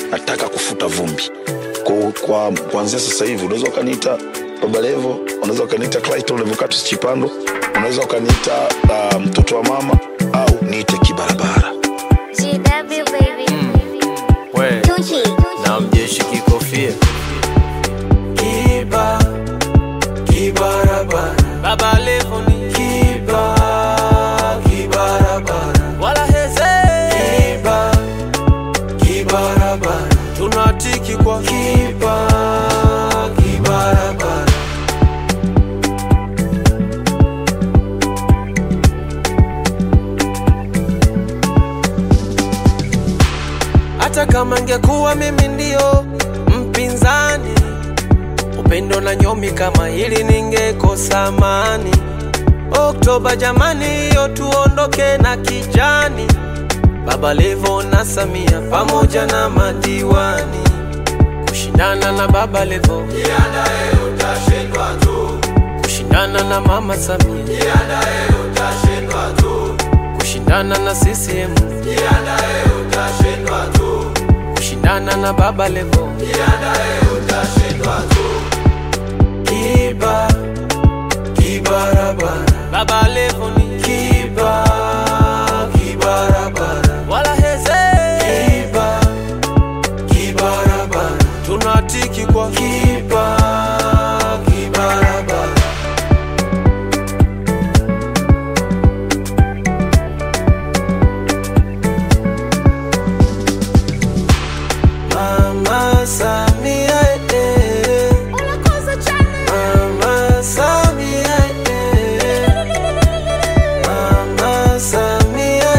nataka kufuta vumbi. Kwa kuanzia sasa hivi unaweza ukaniita Baba Levo, unaweza ukaniita Clayton Levocatus Chipando, unaweza ukaniita mtoto wa mama, au niite Kibarabara. GW baby. We na mjeshi kikofia Kibarabara. Baba Levo ni Kibarabara. Wala heze Kibarabara. Tunatiki kwa Kibarabara. Hata kama ngekuwa mimi ndio mpinzani, upendo na nyomi kama hili ningekosa amani. Oktoba jamani, yo tuondoke na kijani. Baba Levo na Samia pamoja na madiwani. Kushindana na Baba Levo, jiandae utashindwa tu. kushindana na Mama Samia, Jiandae utashindwa tu. kushindana na CCM, Jiandae utashindwa tu. kushindana na Baba Levo, Jiandae utashindwa tu. Kibarabara. Baba Levo ni Kibarabara. Wala heze Kibarabara. Tunatiki kwa Kibarabara. Mama Samia Mama Samia Mama Samia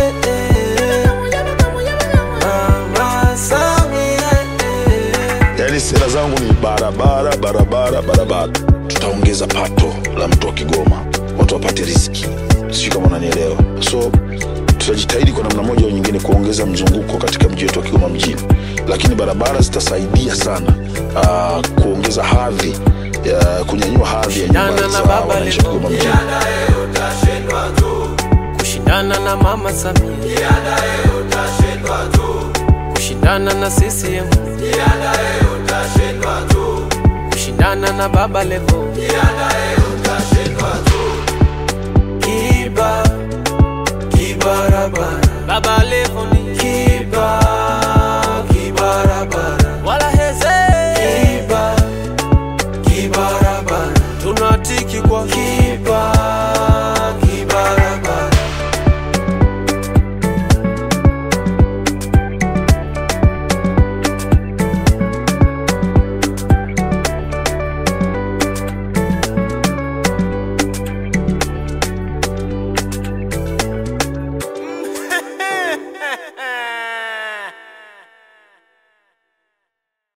Mama Samia. Yaani sera zangu ni barabara. Tutaongeza pato la mtu wa Kigoma, watu wapate riziki. Sio kama unanielewa. So tutajitahidi kwa namna moja au nyingine kuongeza mzunguko katika mji wetu wa Kigoma mjini. Lakini barabara zitasaidia sana kuongeza hadhi, kunyanyua hadhi ya nyumba za wananchi wa Kigoma mjini. Jiandae utashindwa tu. Kushindana na Mama Samia, Jiandae utashindwa tu. kushindana na CCM, Jiandae utashindwa tu. kushindana na Baba Levo, Jiandae utashindwa tu. Kibarabara. Baba Levo ni